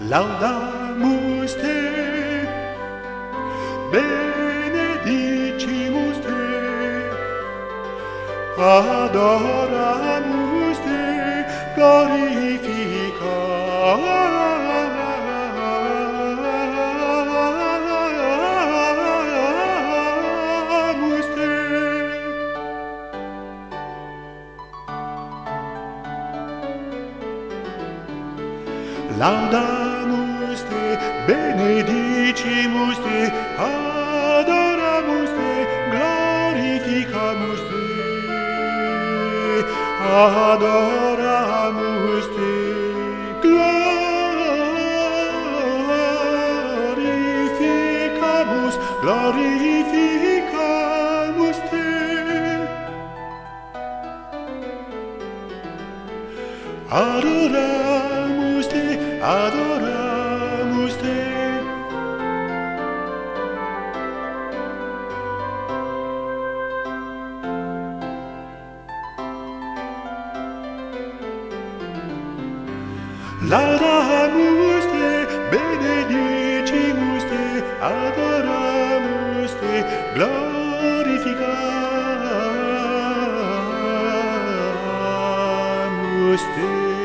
Laudamus te, benedicimus te, adoramus te, glorificamus te. Laudamus te, benedicimus te, adoramus te, glorificamus te, adoramus te, glorificamus te. Adoramus te, adoramus te. Laudamus te, benedicimus te, adoramus te, glorificamus te.